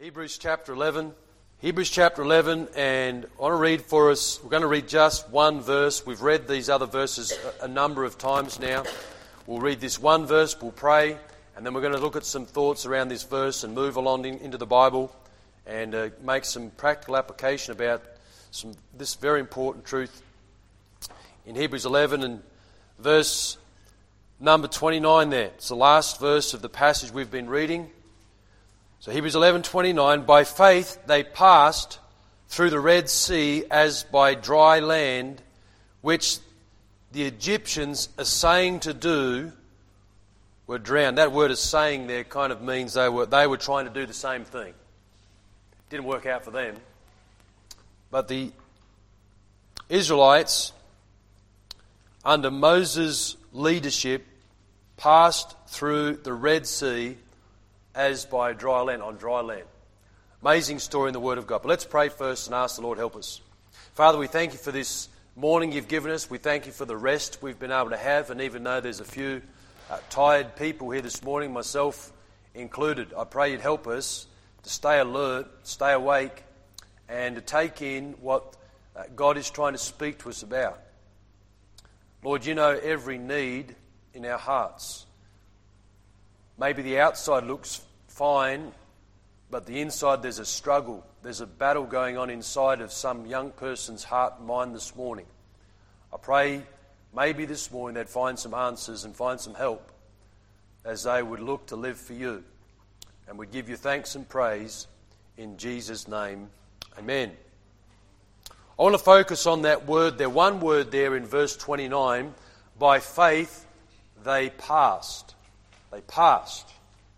Hebrews chapter 11. Hebrews chapter 11, and I want to read for us, we're going to read just one verse. We've read these other verses a number of times now. We'll read this one verse, we'll pray, and then we're going to look at some thoughts around this verse and move along into the Bible and make some practical application about this very important truth. In Hebrews 11 and verse number 29 there, it's the last verse of the passage we've been reading. So Hebrews 11:29, by faith they passed through the Red Sea as by dry land, which the Egyptians essaying to do were drowned. That word "essaying" there kind of means they were trying to do the same thing. Didn't work out for them. But the Israelites, under Moses' leadership, passed through the Red Sea as by dry land, on dry land. Amazing story in the Word of God. But let's pray first and ask the Lord help us. Father, we thank you for this morning you've given us. We thank you for the rest we've been able to have. And even though there's a few tired people here this morning, myself included, I pray you'd help us to stay alert, stay awake, and to take in what God is trying to speak to us about. Lord, you know every need in our hearts. Maybe the outside looks fine, but the inside there's a struggle. There's a battle going on inside of some young person's heart and mind this morning. I pray maybe this morning they'd find some answers and find some help as they would look to live for you. And we'd give you thanks and praise in Jesus' name. Amen. I want to focus on that word there, one word there in verse 29. By faith they passed. They passed.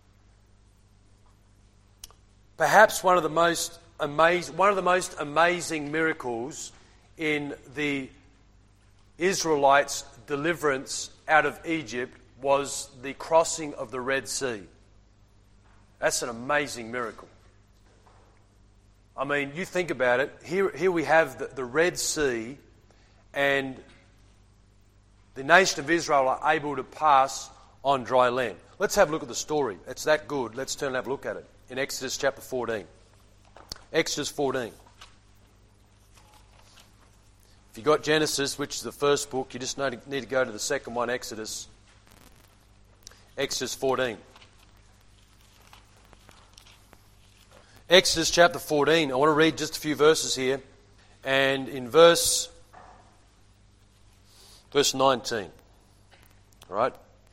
Perhaps one of the most amazing miracles in the Israelites' deliverance out of Egypt was the crossing of the Red Sea. That's an amazing miracle. I mean, you think about it. Here we have the Red Sea, and the nation of Israel are able to pass on dry land. Let's have a look at the story. It's that good. Let's turn and have a look at it. In Exodus chapter 14. Exodus 14. If you've got Genesis, which is the first book, you just need to go to the second one, Exodus. Exodus 14. Exodus chapter 14. I want to read just a few verses here. And in verse 19. All right?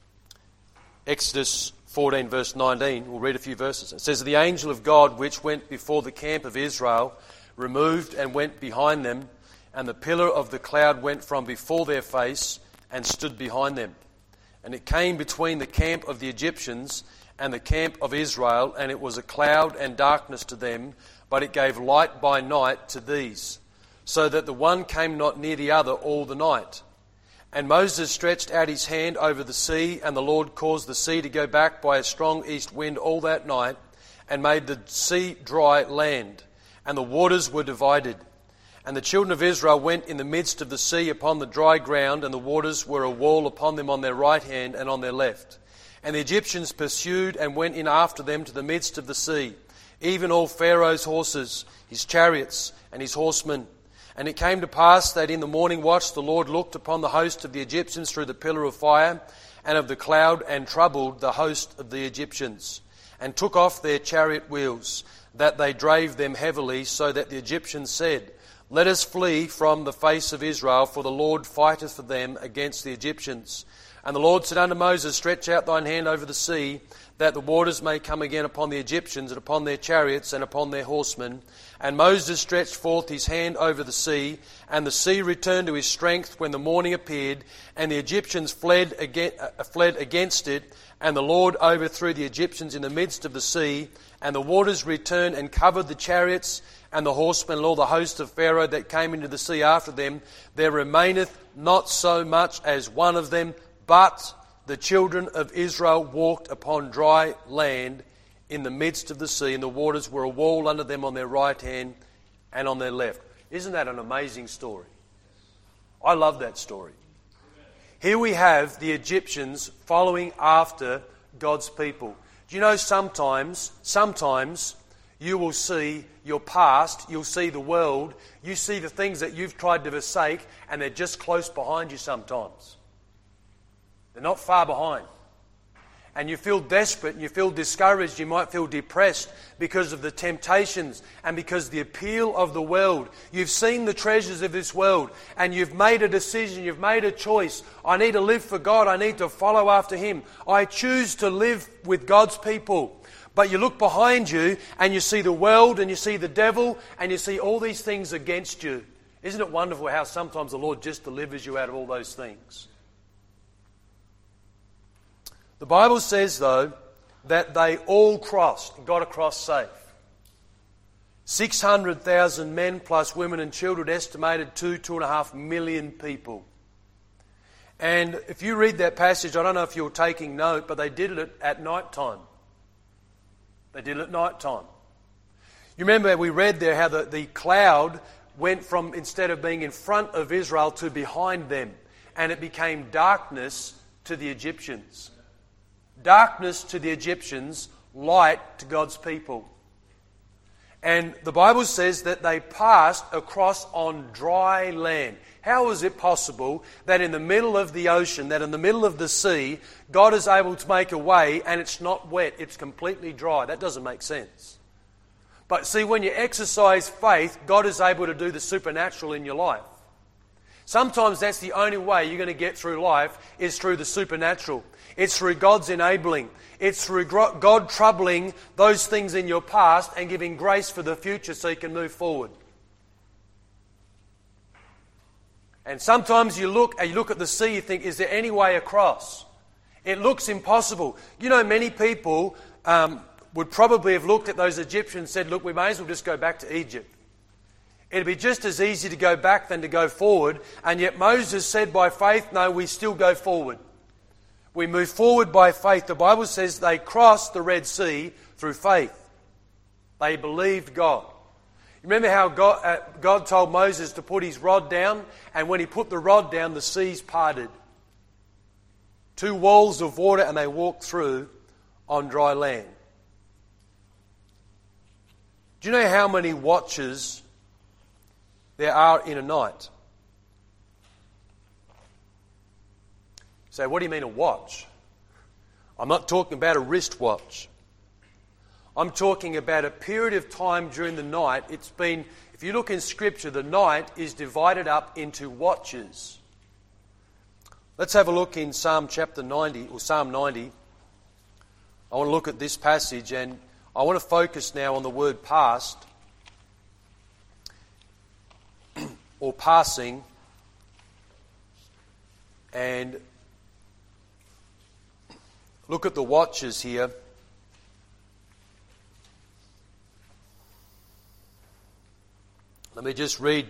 Exodus 14 verse 19, we'll read a few verses. It says, the angel of God which went before the camp of Israel removed and went behind them, and the pillar of the cloud went from before their face and stood behind them. And it came between the camp of the Egyptians and the camp of Israel, and it was a cloud and darkness to them, but it gave light by night to these, so that the one came not near the other all the night. And Moses stretched out his hand over the sea, and the Lord caused the sea to go back by a strong east wind all that night, and made the sea dry land, and the waters were divided. And the children of Israel went in the midst of the sea upon the dry ground, and the waters were a wall upon them on their right hand and on their left. And the Egyptians pursued and went in after them to the midst of the sea, even all Pharaoh's horses, his chariots, and his horsemen. And it came to pass that in the morning watch the Lord looked upon the host of the Egyptians through the pillar of fire and of the cloud, and troubled the host of the Egyptians, and took off their chariot wheels, that they drave them heavily, so that the Egyptians said, let us flee from the face of Israel, for the Lord fighteth for them against the Egyptians. And the Lord said unto Moses, stretch out thine hand over the sea, that the waters may come again upon the Egyptians, and upon their chariots, and upon their horsemen. And Moses stretched forth his hand over the sea, and the sea returned to his strength when the morning appeared, and the Egyptians fled against it, and the Lord overthrew the Egyptians in the midst of the sea, and the waters returned and covered the chariots and the horsemen and all the host of Pharaoh that came into the sea after them. There remaineth not so much as one of them, but the children of Israel walked upon dry land in the midst of the sea, and the waters were a wall under them on their right hand and on their left. Isn't that an amazing story? I love that story. Here we have the Egyptians following after God's people. Do you know sometimes you will see your past, you'll see the world, you see the things that you've tried to forsake, and they're just close behind you sometimes. They're not far behind. And you feel desperate and you feel discouraged, you might feel depressed because of the temptations and because the appeal of the world. You've seen the treasures of this world and you've made a decision, you've made a choice. I need to live for God, I need to follow after Him. I choose to live with God's people. But you look behind you and you see the world and you see the devil and you see all these things against you. Isn't it wonderful how sometimes the Lord just delivers you out of all those things? The Bible says, though, that they all crossed and got across safe. 600,000 men plus women and children, estimated 2.5 million people. And if you read that passage, I don't know if you're taking note, but they did it at night time. They did it at night time. You remember we read there how the cloud went from, instead of being in front of Israel, to behind them. And it became darkness to the Egyptians. Darkness to the Egyptians, light to God's people. And the Bible says that they passed across on dry land. How is it possible that in the middle of the ocean, that in the middle of the sea, God is able to make a way and it's not wet, it's completely dry? That doesn't make sense. But see, when you exercise faith, God is able to do the supernatural in your life. Sometimes that's the only way you're going to get through life, is through the supernatural. It's through God's enabling. It's through God troubling those things in your past and giving grace for the future so you can move forward. And sometimes you look at the sea, you think, is there any way across? It looks impossible. You know, many people would probably have looked at those Egyptians and said, look, we may as well just go back to Egypt. It'd be just as easy to go back than to go forward. And yet Moses said by faith, no, we still go forward. We move forward by faith. The Bible says they crossed the Red Sea through faith. They believed God. Remember how God told Moses to put his rod down, and when he put the rod down, the seas parted. 2 walls of water, and they walked through on dry land. Do you know how many watches there are in a night? So what do you mean a watch? I'm not talking about a wristwatch. I'm talking about a period of time during the night. It's been, if you look in Scripture, the night is divided up into watches. Let's have a look in Psalm chapter 90, or Psalm 90. I want to look at this passage, and I want to focus now on the word past, or passing, and look at the watches here. Let me just read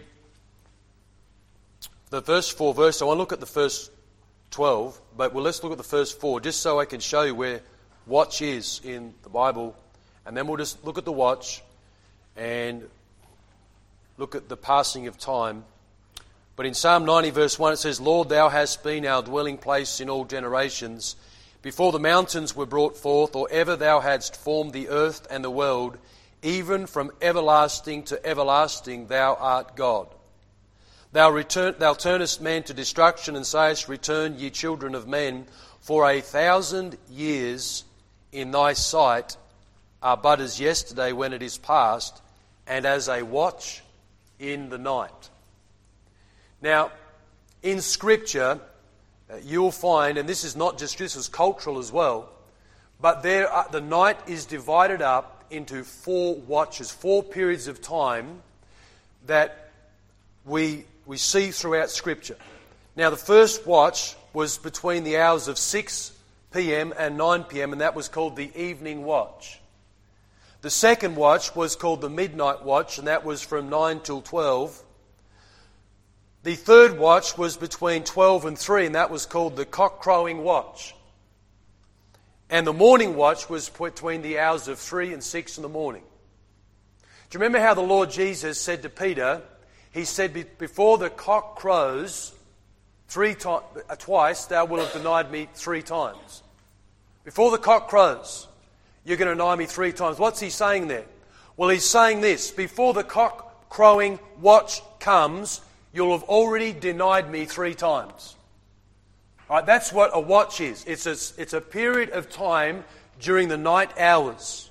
the first 4 verses. I want to look at the first 12, but let's look at the first 4, just so I can show you where watch is in the Bible. And then we'll just look at the watch and look at the passing of time. But in Psalm 90 verse 1 it says, Lord, thou hast been our dwelling place in all generations. Before the mountains were brought forth, or ever thou hadst formed the earth and the world, even from everlasting to everlasting thou art God. Thou turnest men to destruction, and sayest, Return, ye children of men, for 1,000 years in thy sight are but as yesterday when it is past, and as a watch in the night. Now, in Scripture, you'll find, and this is not just, this is cultural as well, but the night is divided up into 4 watches, 4 periods of time that we see throughout Scripture. Now, the first watch was between the hours of 6 p.m. and 9 p.m, and that was called the evening watch. The second watch was called the midnight watch, and that was from 9 till 12. The third watch was between 12 and 3, and that was called the cock-crowing watch. And the morning watch was between the hours of 3 and 6 in the morning. Do you remember how the Lord Jesus said to Peter, he said, before the cock crows twice, thou wilt have denied me 3 times. Before the cock crows, you're going to deny me 3 times. What's he saying there? Well, he's saying this: before the cock crowing watch comes, you'll have already denied me 3 times. All right, that's what a watch is. It's a period of time during the night hours.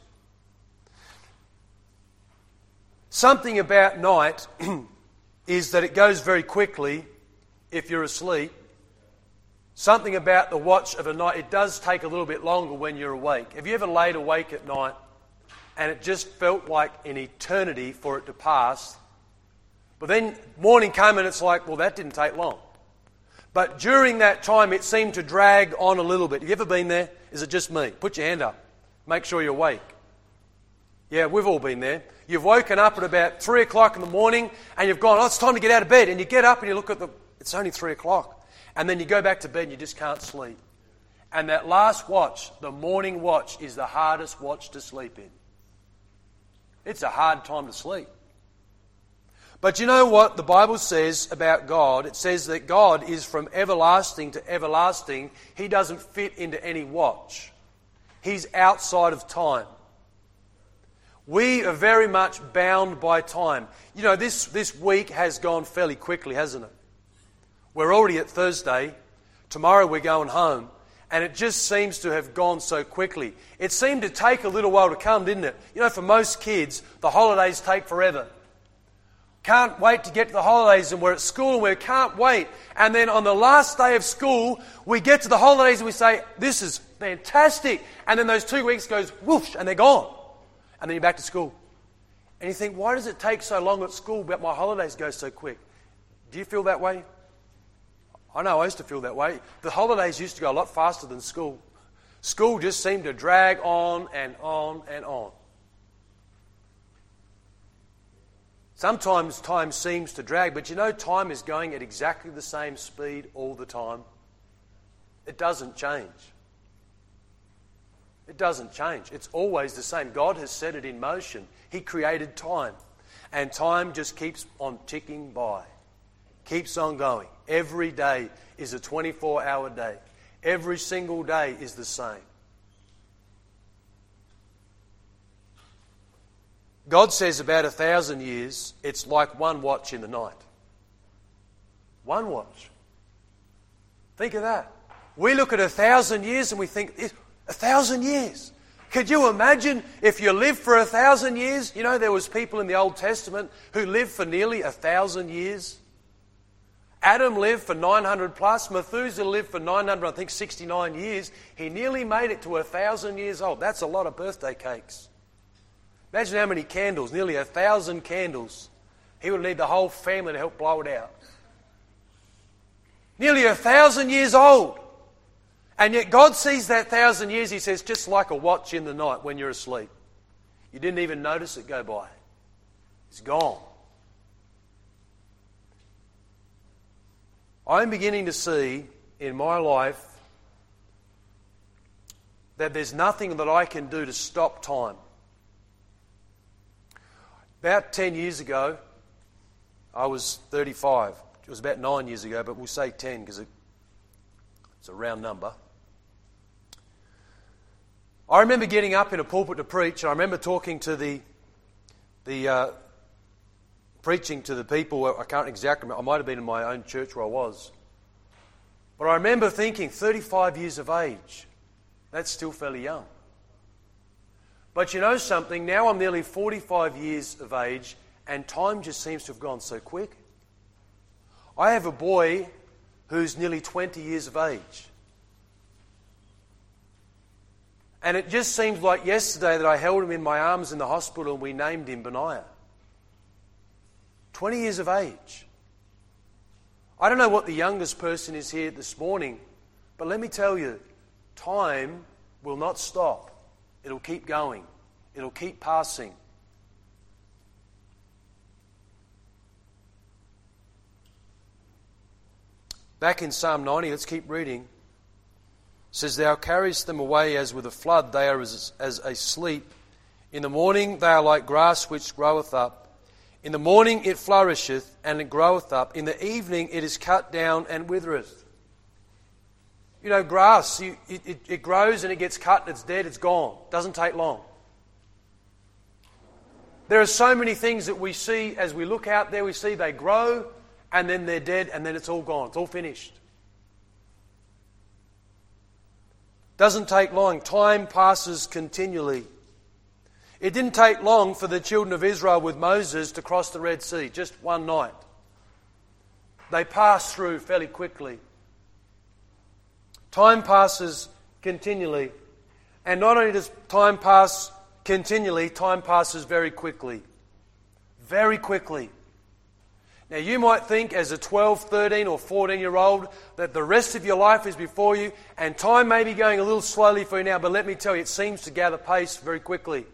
Something about night is that it goes very quickly if you're asleep. Something about the watch of a night, it does take a little bit longer when you're awake. Have you ever laid awake at night and it just felt like an eternity for it to pass? But then morning came and it's like, well, that didn't take long. But during that time, it seemed to drag on a little bit. Have you ever been there? Is it just me? Put your hand up. Make sure you're awake. Yeah, we've all been there. You've woken up at about 3 o'clock in the morning and you've gone, oh, it's time to get out of bed. And you get up and you look at it's only 3 o'clock. And then you go back to bed and you just can't sleep. And that last watch, the morning watch, is the hardest watch to sleep in. It's a hard time to sleep. But you know what the Bible says about God? It says that God is from everlasting to everlasting. He doesn't fit into any watch. He's outside of time. We are very much bound by time. You know, this week has gone fairly quickly, hasn't it? We're already at Thursday. Tomorrow we're going home. And it just seems to have gone so quickly. It seemed to take a little while to come, didn't it? You know, for most kids, the holidays take forever. Can't wait to get to the holidays, and we're at school and we can't wait. And then on the last day of school, we get to the holidays and we say, this is fantastic. And then those 2 weeks goes whoosh and they're gone. And then you're back to school. And you think, why does it take so long at school but my holidays go so quick? Do you feel that way? I know I used to feel that way. The holidays used to go a lot faster than school. School just seemed to drag on and on and on. Sometimes time seems to drag, but you know time is going at exactly the same speed all the time. It doesn't change. It doesn't change. It's always the same. God has set it in motion. He created time. And time just keeps on ticking by. Keeps on going. Every day is a 24-hour day. Every single day is the same. God says about 1,000 years, it's like one watch in the night. One watch. Think of that. We look at 1,000 years and we think, 1,000 years. Could you imagine if you lived for 1,000 years? You know, there was people in the Old Testament who lived for nearly 1,000 years. Adam lived for 900 plus. Methuselah lived for 969 years. He nearly made it to 1,000 years old. That's a lot of birthday cakes. Imagine how many candles, nearly 1,000 candles. He would need the whole family to help blow it out. Nearly 1,000 years old. And yet God sees that 1,000 years, He says, just like a watch in the night when you're asleep. You didn't even notice it go by. It's gone. I'm beginning to see in my life that there's nothing that I can do to stop time. About 10 years ago, I was 35. It was about 9 years ago, but we'll say 10 because it's a round number. I remember getting up in a pulpit to preach, and I remember talking to preaching to the people. I can't exactly remember. I might have been in my own church where I was. But I remember thinking, 35 years of age, that's still fairly young. But you know something? Now I'm nearly 45 years of age, and time just seems to have gone so quick. I have a boy who's nearly 20 years of age. And it just seems like yesterday that I held him in my arms in the hospital and we named him Benaiah. 20 years of age. I don't know what the youngest person is here this morning, but let me tell you, time will not stop. It'll keep going. It'll keep passing. Back in Psalm 90, let's keep reading. It says, Thou carriest them away as with a flood, they are as a sleep. In the morning they are like grass which groweth up. In the morning it flourisheth, and it groweth up. In the evening it is cut down and withereth. You know, grass, it grows and it gets cut, it's dead, it's gone. Doesn't take long. There are so many things that we see as we look out there, we see they grow and then they're dead and then it's all gone. It's all finished. Doesn't take long. Time passes continually. It didn't take long for the children of Israel with Moses to cross the Red Sea, just one night. They passed through fairly quickly. Time passes continually. And not only does time pass continually, time passes very quickly. Very quickly. Now you might think as a 12, 13 or 14-year-old that the rest of your life is before you and time may be going a little slowly for you now, but let me tell you, it seems to gather pace very quickly.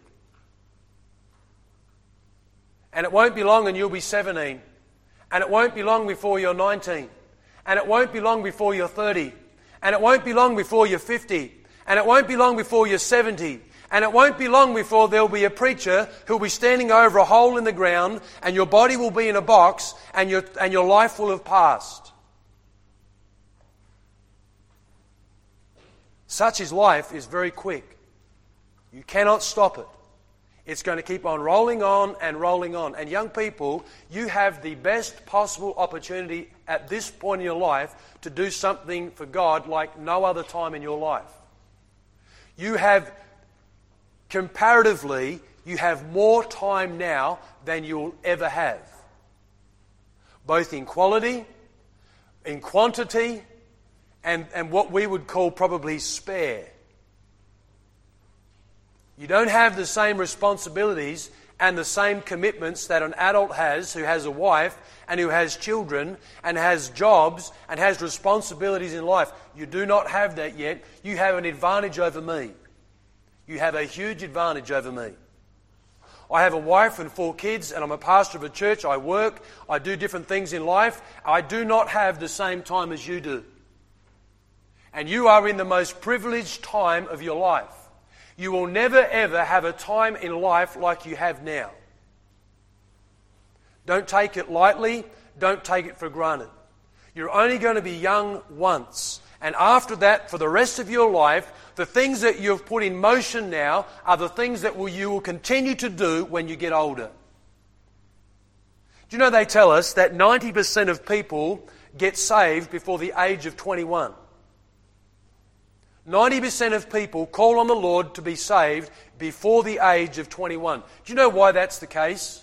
And it won't be long and you'll be 17. And it won't be long before you're 19. And it won't be long before you're 30. And it won't be long before you're 50. And it won't be long before you're 70. And it won't be long before there'll be a preacher who'll be standing over a hole in the ground and your body will be in a box and your life will have passed. Such is life is very quick. You cannot stop it. It's going to keep on rolling on and rolling on. And young people, you have the best possible opportunity at this point in your life to do something for God like no other time in your life. You have, comparatively, you have more time now than you'll ever have. Both in quality, in quantity, and what we would call probably spare. You don't have the same responsibilities and the same commitments that an adult has who has a wife and who has children and has jobs and has responsibilities in life. You do not have that yet. You have an advantage over me. You have a huge advantage over me. I have a wife and 4 kids and I'm a pastor of a church. I work. I do different things in life. I do not have the same time as you do. And you are in the most privileged time of your life. You will never ever have a time in life like you have now. Don't take it lightly. Don't take it for granted. You're only going to be young once. And after that, for the rest of your life, the things that you've put in motion now are the things that you will continue to do when you get older. Do you know they tell us that 90% of people get saved before the age of 21? 90% of people call on the Lord to be saved before the age of 21. Do you know why that's the case?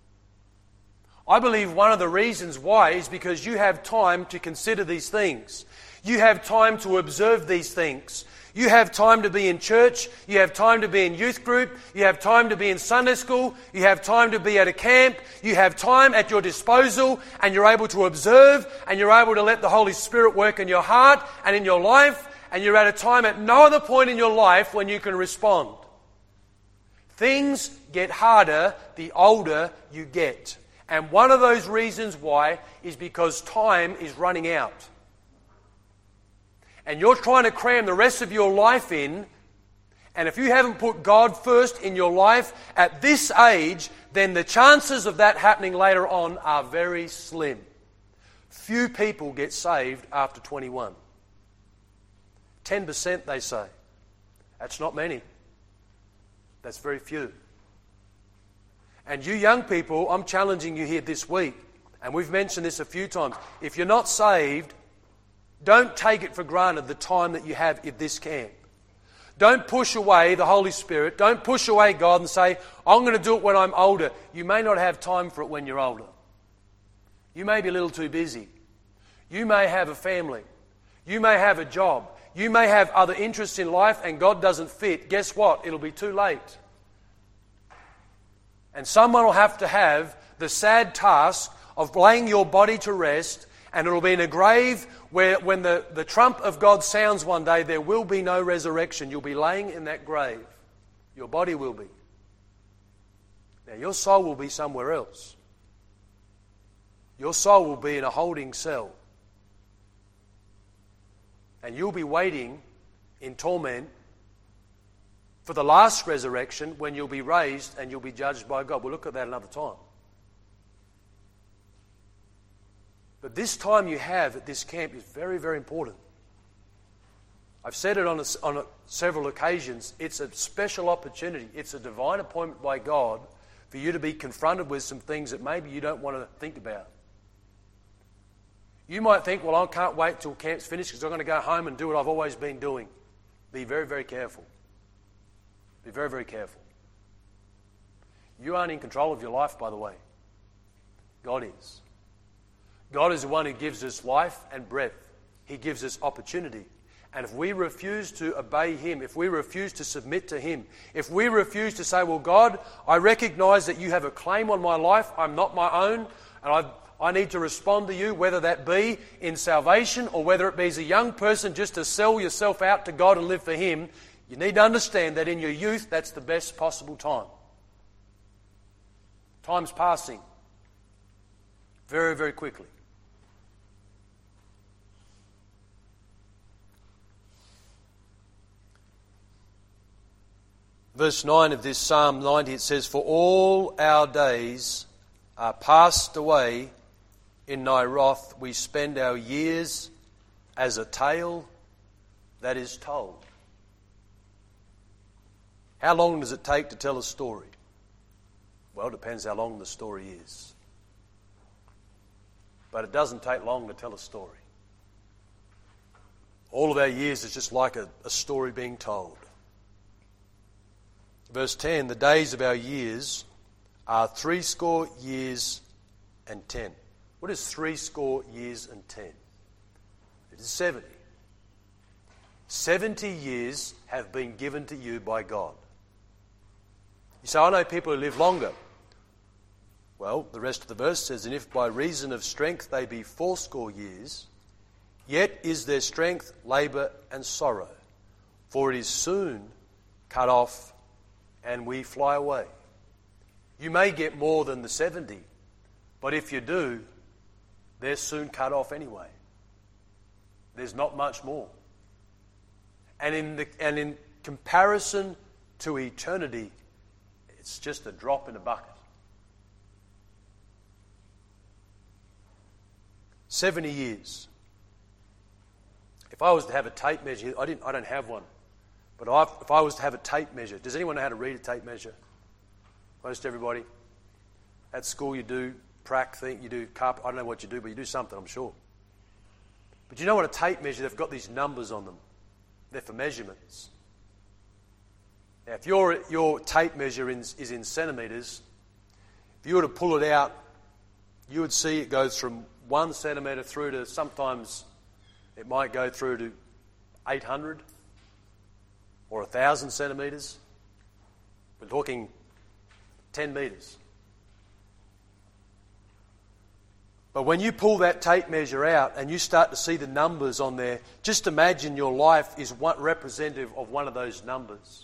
I believe one of the reasons why is because you have time to consider these things. You have time to observe these things. You have time to be in church. You have time to be in youth group. You have time to be in Sunday school. You have time to be at a camp. You have time at your disposal and you're able to observe and you're able to let the Holy Spirit work in your heart and in your life. And you're at a time at no other point in your life when you can respond. Things get harder the older you get. And one of those reasons why is because time is running out. And you're trying to cram the rest of your life in. And if you haven't put God first in your life at this age, then the chances of that happening later on are very slim. Few people get saved after 21. 10%, they say. That's not many. That's very few. And you young people, I'm challenging you here this week, and we've mentioned this a few times. If you're not saved, don't take it for granted the time that you have at this camp. Don't push away the Holy Spirit. Don't push away God and say, I'm going to do it when I'm older. You may not have time for it when you're older. You may be a little too busy. You may have a family. You may have a job. You may have other interests in life and God doesn't fit. Guess what? It'll be too late. And someone will have to have the sad task of laying your body to rest, and it'll be in a grave where when the trump of God sounds one day, there will be no resurrection. You'll be laying in that grave. Your body will be. Now your soul will be somewhere else. Your soul will be in a holding cell. And you'll be waiting in torment for the last resurrection when you'll be raised and you'll be judged by God. We'll look at that another time. But this time you have at this camp is very, very important. I've said it on several occasions. It's a special opportunity. It's a divine appointment by God for you to be confronted with some things that maybe you don't want to think about. You might think, well, I can't wait till camp's finished because I'm going to go home and do what I've always been doing. Be very, very careful. Be very, very careful. You aren't in control of your life, by the way. God is. God is the one who gives us life and breath. He gives us opportunity. And if we refuse to obey Him, if we refuse to submit to Him, if we refuse to say, well, God, I recognize that you have a claim on my life. I'm not my own, and I need to respond to you, whether that be in salvation or whether it be as a young person just to sell yourself out to God and live for Him. You need to understand that in your youth, that's the best possible time. Time's passing very, very quickly. Verse 9 of this Psalm 90, it says, for all our days are passed away in thy wrath. We spend our years as a tale that is told. How long does it take to tell a story? Well, it depends how long the story is. But it doesn't take long to tell a story. All of our years is just like a story being told. Verse 10, the days of our years are 70 years and 10. What is 70 years and 10? It is 70. 70 years have been given to you by God. You say, I know people who live longer. Well, the rest of the verse says, and if by reason of strength they be 80 years, yet is their strength labour and sorrow, for it is soon cut off and we fly away. You may get more than the 70, but if you do, they're soon cut off anyway. There's not much more. And in comparison to eternity, it's just a drop in a bucket. 70 years. If I was to have a tape measure, I don't have one, but if I was to have a tape measure, does anyone know how to read a tape measure? Most everybody. At school you do prac thing, you do carpet, I don't know what you do, but you do something, I'm sure. But you know what a tape measure, they've got these numbers on them. They're for measurements. Now, if your tape measure is in centimetres, if you were to pull it out, you would see it goes from 1 centimetre through to sometimes it might go through to 800 or 1,000 centimetres. We're talking 10 metres. But when you pull that tape measure out and you start to see the numbers on there, just imagine your life is representative of one of those numbers.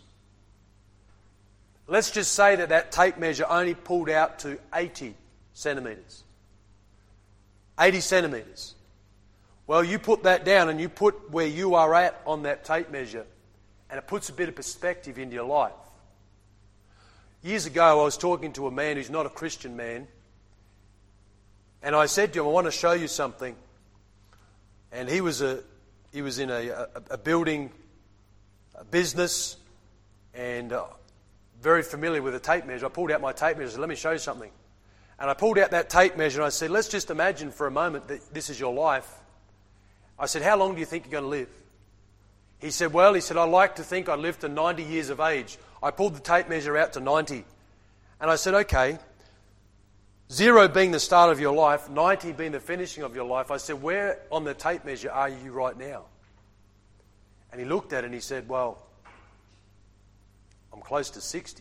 Let's just say that tape measure only pulled out to 80 centimetres. 80 centimetres. Well, you put that down and you put where you are at on that tape measure, and it puts a bit of perspective into your life. Years ago, I was talking to a man who's not a Christian man, and I said to him, I want to show you something. And he was in a building, a business, and very familiar with a tape measure. I pulled out my tape measure and said, let me show you something. And I pulled out that tape measure and I said, let's just imagine for a moment that this is your life. I said, how long do you think you're going to live? He said, I like to think I live to 90 years of age. I pulled the tape measure out to 90. And I said, okay, 0 being the start of your life, 90 being the finishing of your life. I said, where on the tape measure are you right now? And he looked at it and he said, well, I'm close to 60.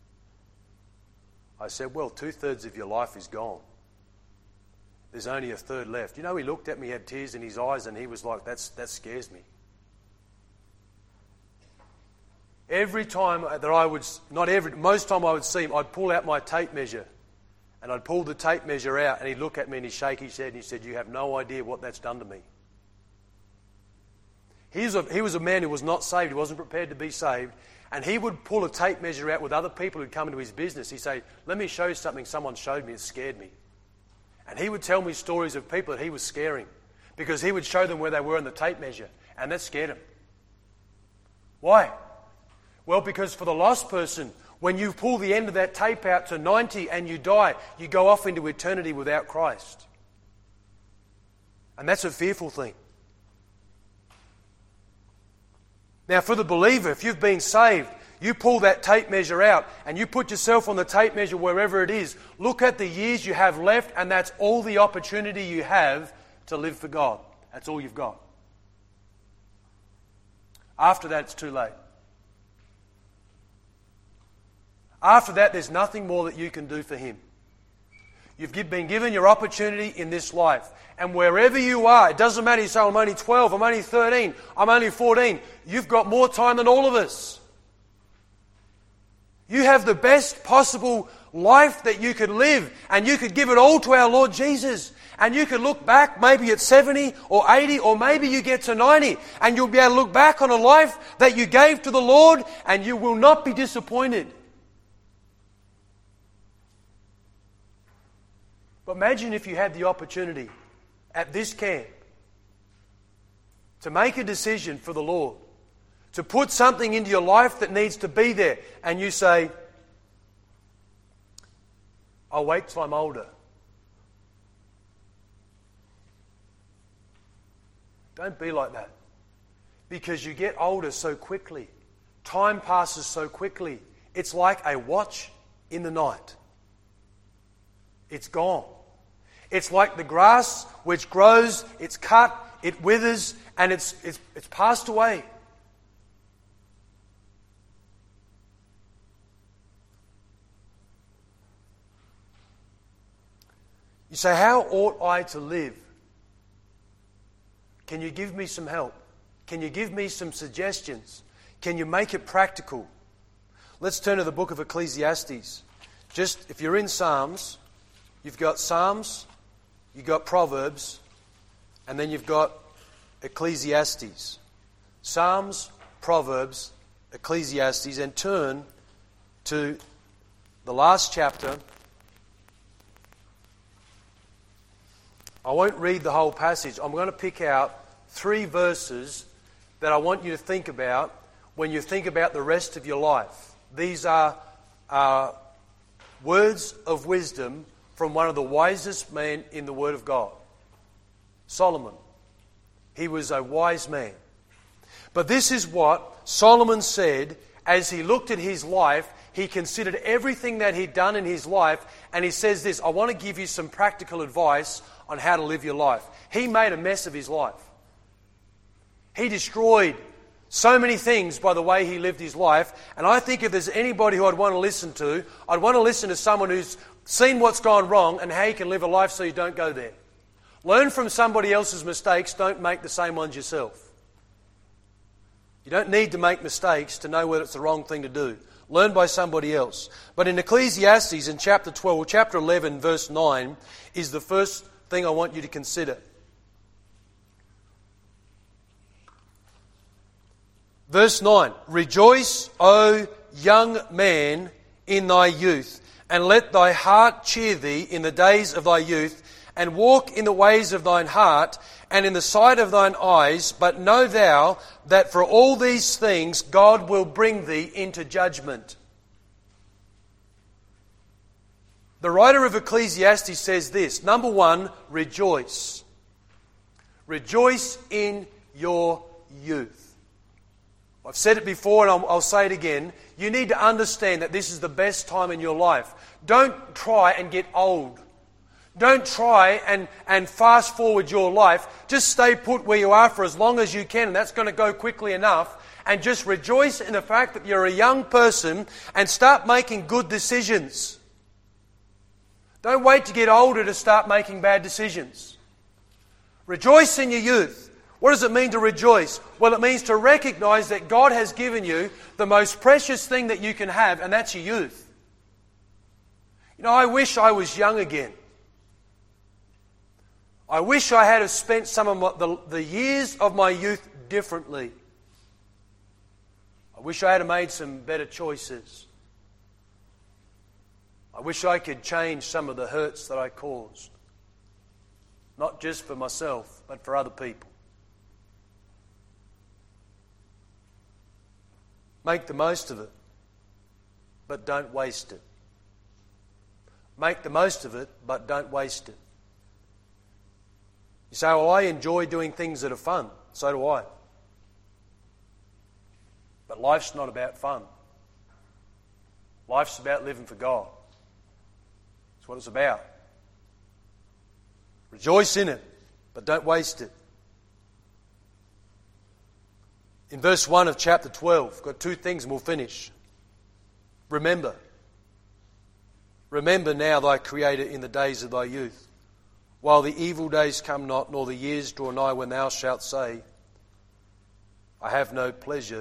I said, well, 2/3 of your life is gone. There's only a third left. You know, he looked at me, he had tears in his eyes, and he was like, that scares me. Every time that most time I would see him, I'd pull out my tape measure, and I'd pull the tape measure out, and he'd look at me and he'd shake his head and he said, you have no idea what that's done to me. He was a man who was not saved, he wasn't prepared to be saved, and he would pull a tape measure out with other people who'd come into his business. He'd say, let me show you something someone showed me, it scared me. And he would tell me stories of people that he was scaring because he would show them where they were in the tape measure, and that scared him. Why? Well, because for the lost person, When you pull the end of that tape out to 90 and you die, you go off into eternity without Christ. And that's a fearful thing. Now for the believer, if you've been saved, you pull that tape measure out and you put yourself on the tape measure wherever it is. Look at the years you have left, and that's all the opportunity you have to live for God. That's all you've got. After that, it's too late. After that, there's nothing more that you can do for Him. You've been given your opportunity in this life. And wherever you are, it doesn't matter you say, I'm only 12, I'm only 13, I'm only 14. You've got more time than all of us. You have the best possible life that you could live, and you could give it all to our Lord Jesus. And you could look back maybe at 70 or 80, or maybe you get to 90, and you'll be able to look back on a life that you gave to the Lord, and you will not be disappointed. But imagine if you had the opportunity at this camp to make a decision for the Lord, to put something into your life that needs to be there, and you say, I'll wait till I'm older. Don't be like that. Because you get older so quickly. Time passes so quickly. It's like a watch in the night. It's gone. It's like the grass which grows, it's cut, it withers, and it's passed away. You say, how ought I to live? Can you give me some help? Can you give me some suggestions? Can you make it practical? Let's turn to the book of Ecclesiastes. Just, if you're in Psalms, you've got Psalms, you've got Proverbs, and then you've got Ecclesiastes. Psalms, Proverbs, Ecclesiastes, and turn to the last chapter. I won't read the whole passage. I'm going to pick out 3 verses that I want you to think about when you think about the rest of your life. These are words of wisdom from one of the wisest men in the Word of God, Solomon. He was a wise man. But this is what Solomon said as he looked at his life. He considered everything that he'd done in his life, and he says this, I want to give you some practical advice on how to live your life. He made a mess of his life. He destroyed so many things by the way he lived his life, and I think if there's anybody who I'd want to listen to, I'd want to listen to someone who's seen what's gone wrong and how you can live a life so you don't go there. Learn from somebody else's mistakes, don't make the same ones yourself. You don't need to make mistakes to know whether it's the wrong thing to do. Learn by somebody else. But in Ecclesiastes, in chapter 12, or chapter 11, verse 9, is the first thing I want you to consider. Verse 9, Rejoice, O young man, in thy youth, and let thy heart cheer thee in the days of thy youth, and walk in the ways of thine heart, and in the sight of thine eyes, but know thou that for all these things God will bring thee into judgment. The writer of Ecclesiastes says this, number 1, rejoice. Rejoice in your youth. I've said it before and I'll say it again. You need to understand that this is the best time in your life. Don't try and get old. Don't try and fast forward your life. Just stay put where you are for as long as you can, and that's going to go quickly enough. And just rejoice in the fact that you're a young person and start making good decisions. Don't wait to get older to start making bad decisions. Rejoice in your youth. What does it mean to rejoice? Well, it means to recognize that God has given you the most precious thing that you can have, and that's your youth. You know, I wish I was young again. I wish I had spent some of the years of my youth differently. I wish I had made some better choices. I wish I could change some of the hurts that I caused. Not just for myself, but for other people. Make the most of it. but don't waste it. Make the most of it, but don't waste it. You say, well, I enjoy doing things that are fun. So do I. But life's not about fun. Life's about living for God. That's what it's about. Rejoice in it, but don't waste it. In verse 1 of chapter 12, we've got two things and we'll finish. Remember. Remember now thy Creator in the days of thy youth, while the evil days come not, nor the years draw nigh, when thou shalt say, I have no pleasure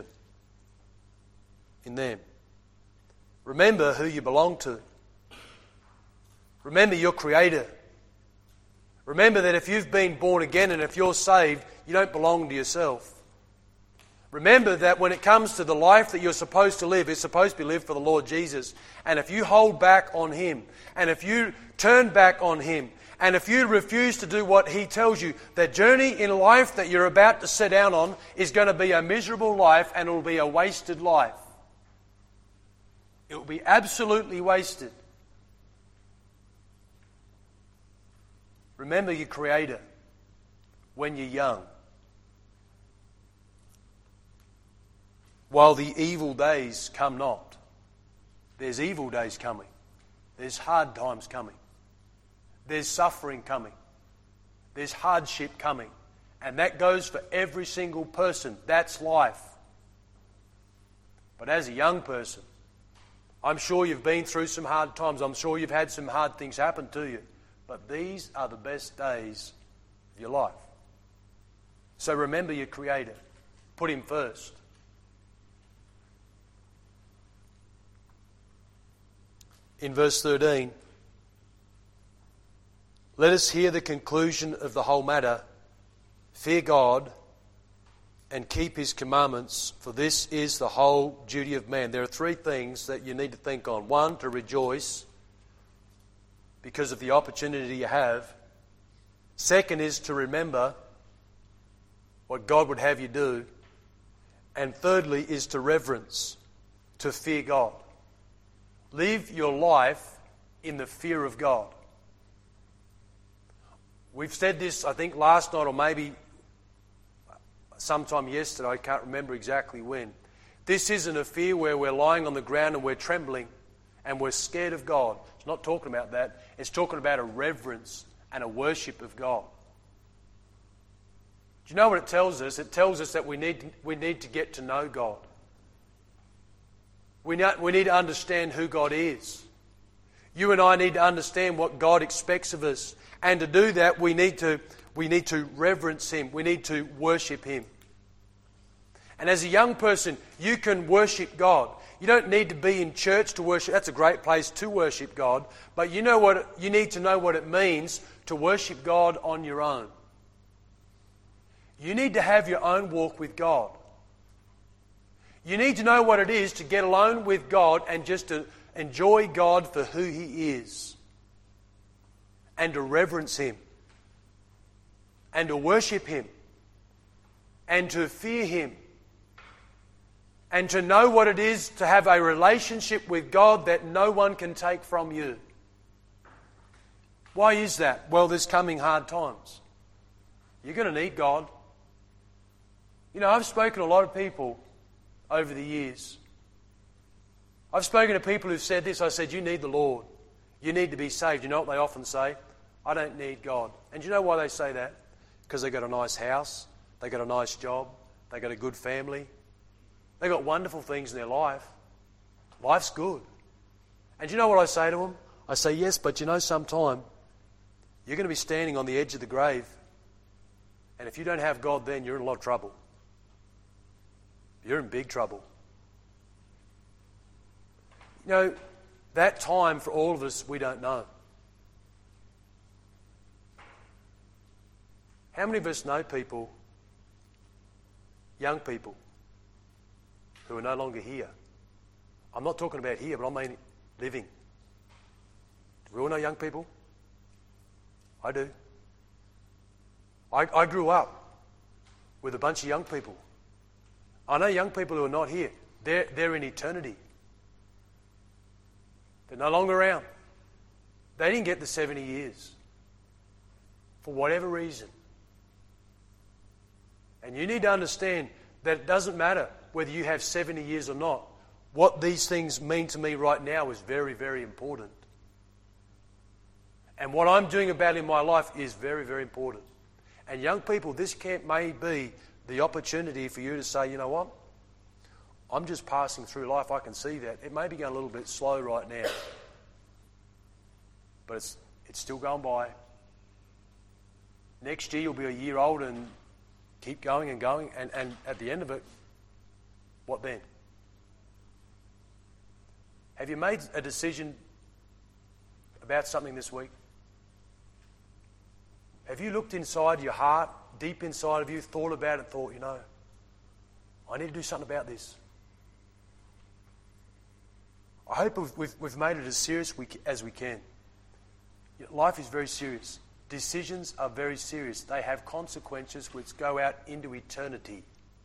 in them. Remember who you belong to. Remember your Creator. Remember that if you've been born again and if you're saved, you don't belong to yourself. Remember that when it comes to the life that you're supposed to live, it's supposed to be lived for the Lord Jesus. And if you hold back on Him, and if you turn back on Him, and if you refuse to do what He tells you, the journey in life that you're about to set out on is going to be a miserable life, and it will be a wasted life. It will be absolutely wasted. Remember your Creator when you're young. While the evil days come not. There's evil days coming. There's hard times coming. There's suffering coming. There's hardship coming. And that goes for every single person. That's life. But as a young person, I'm sure you've been through some hard times. I'm sure you've had some hard things happen to you. But these are the best days of your life. So remember your Creator. Put Him first. In verse 13, let us hear the conclusion of the whole matter. Fear God and keep His commandments, for this is the whole duty of man. There are three things that you need to think on. One, to rejoice because of the opportunity you have. Second is to remember what God would have you do. And thirdly is to reverence, to fear God. Live your life in the fear of God. We've said this, I think, last night or maybe sometime yesterday. I can't remember exactly when. This isn't a fear where we're lying on the ground and we're trembling and we're scared of God. It's not talking about that. It's talking about a reverence and a worship of God. Do you know what it tells us? It tells us that we need to get to know God. We need to understand who God is. You and I need to understand what God expects of us. And to do that, we need to reverence Him. We need to worship Him. And as a young person, you can worship God. You don't need to be in church to worship. That's a great place to worship God. But you need to know what it means to worship God on your own. You need to have your own walk with God. You need to know what it is to get alone with God and just to enjoy God for who He is. And to reverence Him. And to worship Him. And to fear Him. And to know what it is to have a relationship with God that no one can take from you. Why is that? Well, there's coming hard times. You're going to need God. You know, I've spoken to a lot of people over the years. I've spoken to people who've said this. I said, you need the Lord. You need to be saved. You know what they often say? I don't need God. And do you know why they say that? Because they've got a nice house. They've got a nice job. They've got a good family. They've got wonderful things in their life. Life's good. And do you know what I say to them? I say, yes, but you know, sometime you're going to be standing on the edge of the grave. And if you don't have God then, you're in a lot of trouble. You're in big trouble. You know, that time for all of us, we don't know. How many of us know people, young people, who are no longer here? I'm not talking about here, but I mean living. Do we all know young people? I do. I grew up with a bunch of young people. I know young people who are not here. They're in eternity. They're no longer around. They didn't get the 70 years. For whatever reason. And you need to understand that it doesn't matter whether you have 70 years or not. What these things mean to me right now is very, very important. And what I'm doing about it in my life is very, very important. And young people, this camp may be the opportunity for you to say, you know what? I'm just passing through life. I can see that. It may be going a little bit slow right now. But it's still going by. Next year you'll be a year old and keep going and going. And at the end of it, what then? Have you made a decision about something this week? Have you looked inside your heart, deep inside of you, thought about it, thought, you know, I need to do something about this? I hope we've made it as serious as we can. Life is very serious. Decisions are very serious. They have consequences which go out into eternity.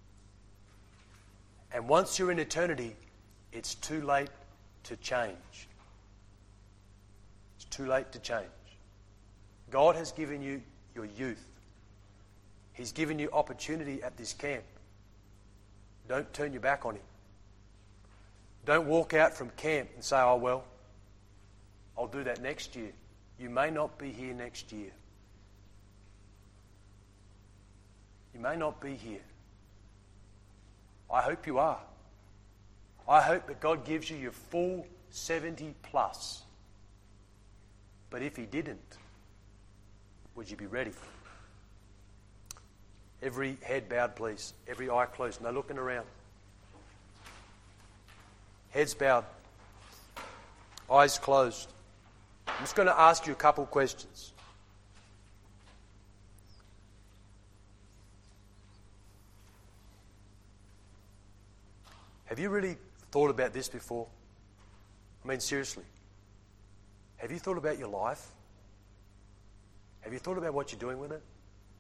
And once you're in eternity, it's too late to change. It's too late to change. God has given you your youth. He's given you opportunity at this camp. Don't turn your back on Him. Don't walk out from camp and say, oh, well, I'll do that next year. You may not be here next year. You may not be here. I hope you are. I hope that God gives you your full 70 plus. But if He didn't, would you be ready? Every head bowed, please. Every eye closed. No looking around. Heads bowed. Eyes closed. I'm just going to ask you a couple of questions. Have you really thought about this before? I mean, seriously. Have you thought about your life? Have you thought about what you're doing with it?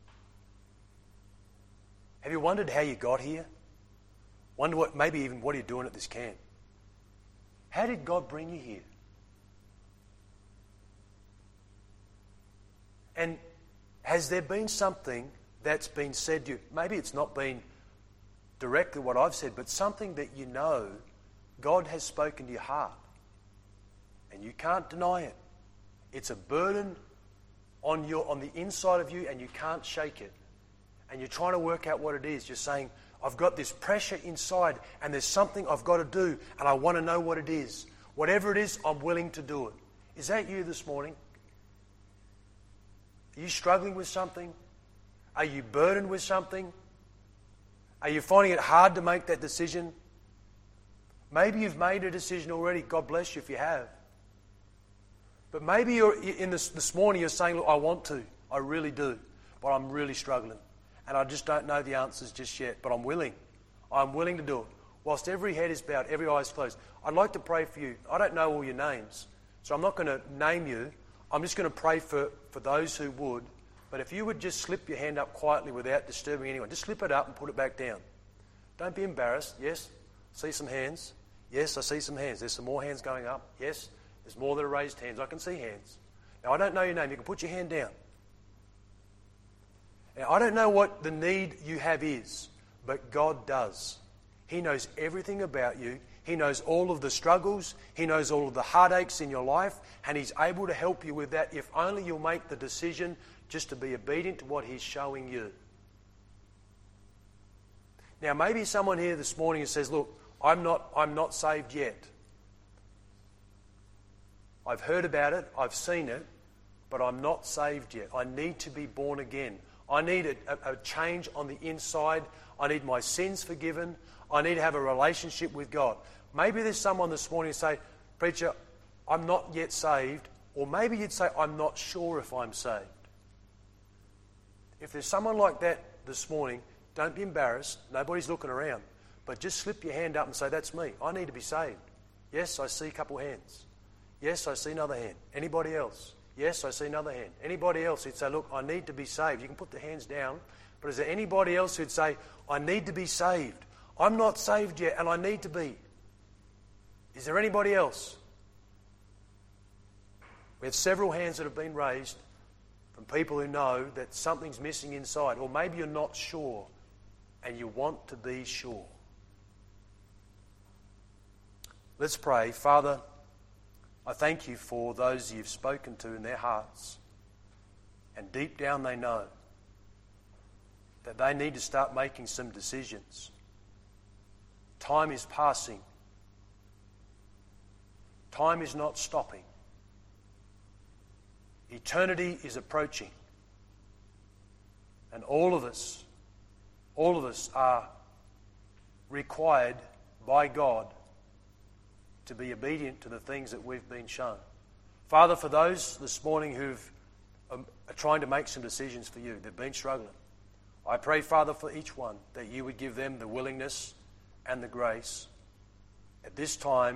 Have you wondered how you got here? Wonder maybe even what you're doing at this camp? How did God bring you here? And has there been something that's been said to you? Maybe it's not been directly what I've said, but something that you know God has spoken to your heart. And you can't deny it. It's a burden on the inside of you and you can't shake it. And you're trying to work out what it is. You're saying, I've got this pressure inside and there's something I've got to do and I want to know what it is. Whatever it is, I'm willing to do it. Is that you this morning? Are you struggling with something? Are you burdened with something? Are you finding it hard to make that decision? Maybe you've made a decision already. God bless you if you have. But maybe you're in this morning you're saying, look, I want to. I really do. But I'm really struggling. And I just don't know the answers just yet. But I'm willing. I'm willing to do it. Whilst every head is bowed, every eye is closed. I'd like to pray for you. I don't know all your names. So I'm not going to name you. I'm just going to pray for those who would. But if you would just slip your hand up quietly without disturbing anyone. Just slip it up and put it back down. Don't be embarrassed. Yes, I see some hands. Yes, I see some hands. There's some more hands going up. Yes, there's more that are raised hands. I can see hands. Now, I don't know your name. You can put your hand down. Now, I don't know what the need you have is, but God does. He knows everything about you. He knows all of the struggles. He knows all of the heartaches in your life, and He's able to help you with that if only you'll make the decision just to be obedient to what He's showing you. Now, maybe someone here this morning says, look, I'm not saved yet. I've heard about it, I've seen it, but I'm not saved yet. I need to be born again. I need a change on the inside. I need my sins forgiven. I need to have a relationship with God. Maybe there's someone this morning who say, preacher, I'm not yet saved. Or maybe you'd say, I'm not sure if I'm saved. If there's someone like that this morning, don't be embarrassed. Nobody's looking around. But just slip your hand up and say, that's me. I need to be saved. Yes, I see a couple hands. Yes, I see another hand. Anybody else? Yes, I see another hand. Anybody else who'd say, look, I need to be saved? You can put the hands down. But is there anybody else who'd say, I need to be saved? I'm not saved yet and I need to be. Is there anybody else? We have several hands that have been raised from people who know that something's missing inside, or maybe you're not sure and you want to be sure. Let's pray. Father, I thank you for those you've spoken to in their hearts, and deep down they know that they need to start making some decisions. Time is passing. Time is not stopping. Eternity is approaching. And all of us are required by God to be obedient to the things that we've been shown. Father, for those this morning who are trying to make some decisions for you, they've been struggling, I pray, Father, for each one that you would give them the willingness and the grace at this time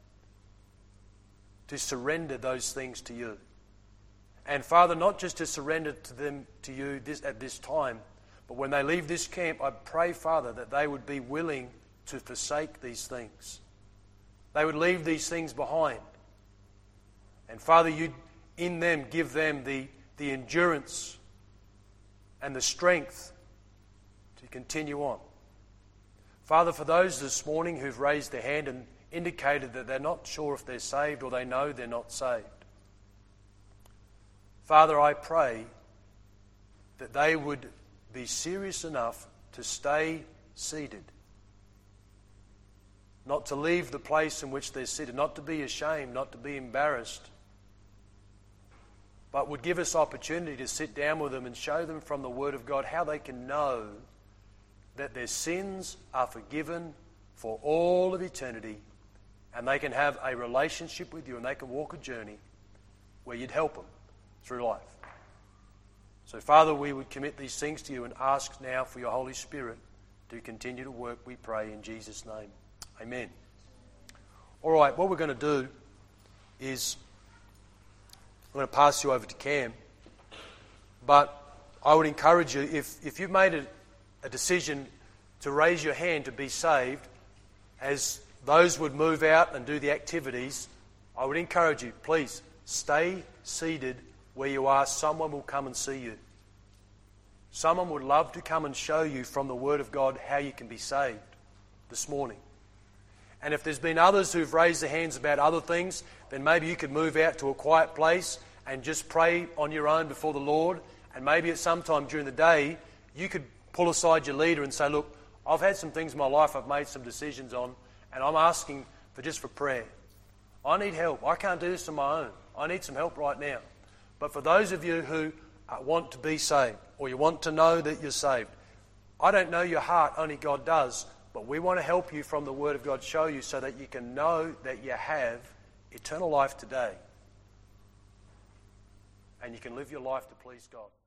to surrender those things to you. And Father, not just to surrender them to you at this time, but when they leave this camp, I pray, Father, that they would be willing to forsake these things. They would leave these things behind. And Father, you'd in them give them the endurance and the strength to continue on. Father, for those this morning who've raised their hand and indicated that they're not sure if they're saved or they know they're not saved, Father, I pray that they would be serious enough to stay seated, not to leave the place in which they're seated, not to be ashamed, not to be embarrassed, but would give us opportunity to sit down with them and show them from the Word of God how they can know that their sins are forgiven for all of eternity, and they can have a relationship with you and they can walk a journey where you'd help them through life. So, Father, we would commit these things to you and ask now for your Holy Spirit to continue to work, we pray in Jesus' name. Amen. All right, what we're going to do is I'm going to pass you over to Cam, but I would encourage you, if you've made a decision to raise your hand to be saved, as those would move out and do the activities, I would encourage you, please stay seated where you are. Someone will come and see you. Someone would love to come and show you from the Word of God how you can be saved this morning. And if there's been others who've raised their hands about other things, then maybe you could move out to a quiet place and just pray on your own before the Lord. And maybe at some time during the day, you could pull aside your leader and say, look, I've had some things in my life I've made some decisions on, and I'm asking for prayer. I need help. I can't do this on my own. I need some help right now. But for those of you who want to be saved, or you want to know that you're saved, I don't know your heart, only God does, but we want to help you from the Word of God, show you so that you can know that you have eternal life today, and you can live your life to please God.